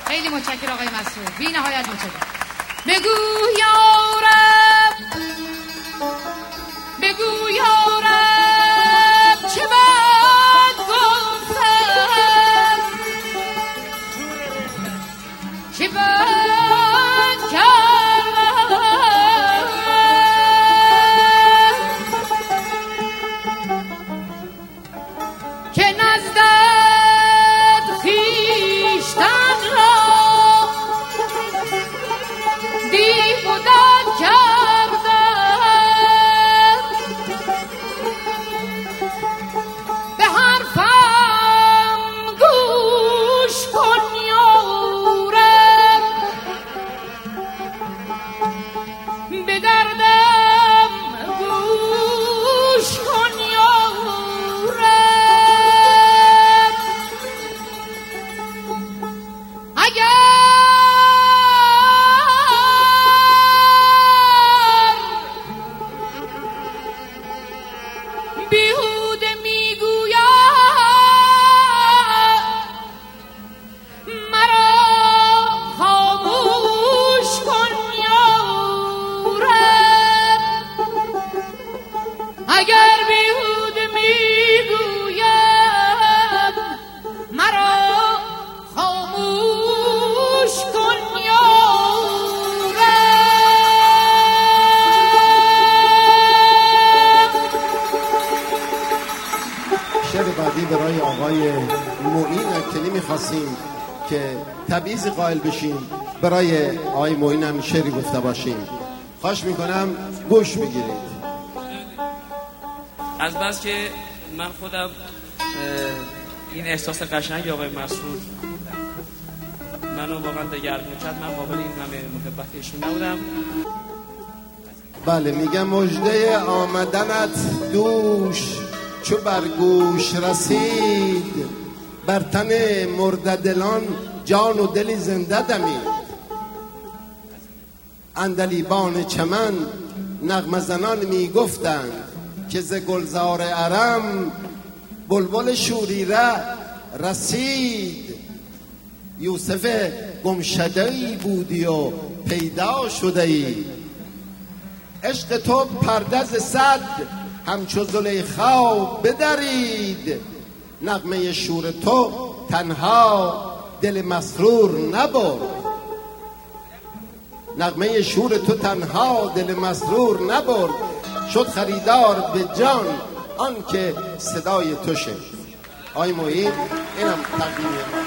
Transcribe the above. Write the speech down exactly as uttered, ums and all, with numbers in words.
خیلی متشکرم آقای مسعود، بی نهایت متشکرم. بگو یارب بگو یارب چه بد گفتم چه بد کردم که نزدت خویشتن را دیوودن کردم به حرفم گوش کن یارم به دردم گوش کن یارم اگر بیهوده میگوید مرا خاموش کن یارم اگر بیهوده میگوید مرا خاموش کن شعر بعدی برای آقای معین که نمیخواستیم که تبعیض قائل بشیم، برای آقای معین هم شعری گفته باشیم. خواهش میکنم گوش بگیرید. از بس که من خودم این احساس قشنگ آقای مسعود منو واقعا دگرگون کرد، من قابل این همه محبت ایشون نبودم. بله میگم مژده آمدنت دوش چو بر گوش رسید، بر تن مرده دلان جان و دلی زنده دمید. عندلیبان چمن نغمه زنان میگفتند که ز گلزار ارم بلبل شوریره رسید. یوسف گمشده‌ای بودی و پیدا شده‌ای، عشق تو پردز صد همچو زلیخا بدرید. نغمه شور تو تنها دل مسرور نبرد، نغمه شور تو تنها دل مسرور نبرد. شد خریدار به جان آن که صدای تو شد. آی معین اینم تقدیم